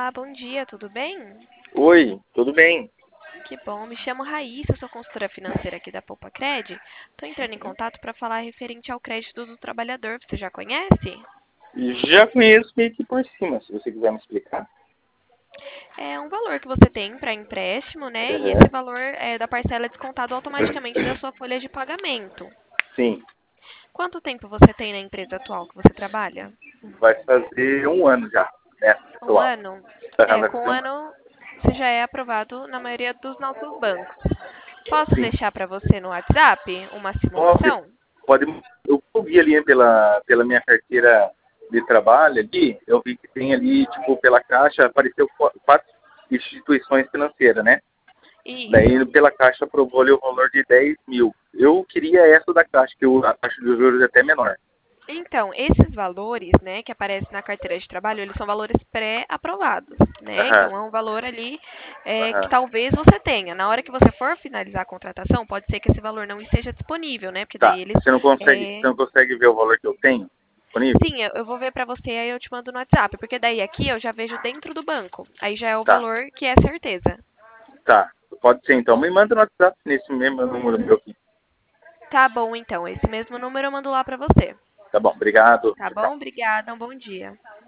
Olá, bom dia, tudo bem? Oi, tudo bem? Que bom, me chamo Raíssa, sou consultora financeira aqui da Poupa Cred. Estou entrando em contato para falar referente ao crédito do trabalhador. Você já conhece? Já conheço meio que por cima, se você quiser me explicar. É um valor que você tem para empréstimo, né? E esse Aham. valor da parcela é descontado automaticamente da sua folha de pagamento. Sim, Quanto tempo você tem na empresa atual que você trabalha? vai fazer um ano já, nessa Um atual. ano? Aham, É, vai com um fazer um ano. ano você já é aprovado na maioria dos nossos bancos. Posso Sim. deixar para você no WhatsApp uma Pode, simulação? pode. Eu vi ali pela minha carteira de trabalho ali, eu vi que tem ali, tipo, pela Caixa, apareceu quatro instituições financeiras, né? Daí, Isso. pela Caixa, aprovou ali o valor de 10 mil. Eu queria essa da Caixa, que a taxa de juros é até menor. Então, esses valores, né, que aparecem na carteira de trabalho, eles são valores pré-aprovados, né? Aham, Então, é um valor ali que aham. talvez você tenha. Na hora que você for finalizar a contratação, pode ser que esse valor não esteja disponível, né? Porque daí Tá. eles... Você não consegue ver o valor que eu tenho disponível? Sim, eu vou ver para você, aí eu te mando no WhatsApp, porque daí aqui eu já vejo dentro do banco. Aí já é o Tá, valor que é certeza. tá. Pode ser então. Me manda no WhatsApp nesse mesmo número meu aqui. Tá bom, então. Esse mesmo número eu mando lá para você. Tá bom, obrigado. Tá Tchau, tchau. bom? Obrigada, um bom dia.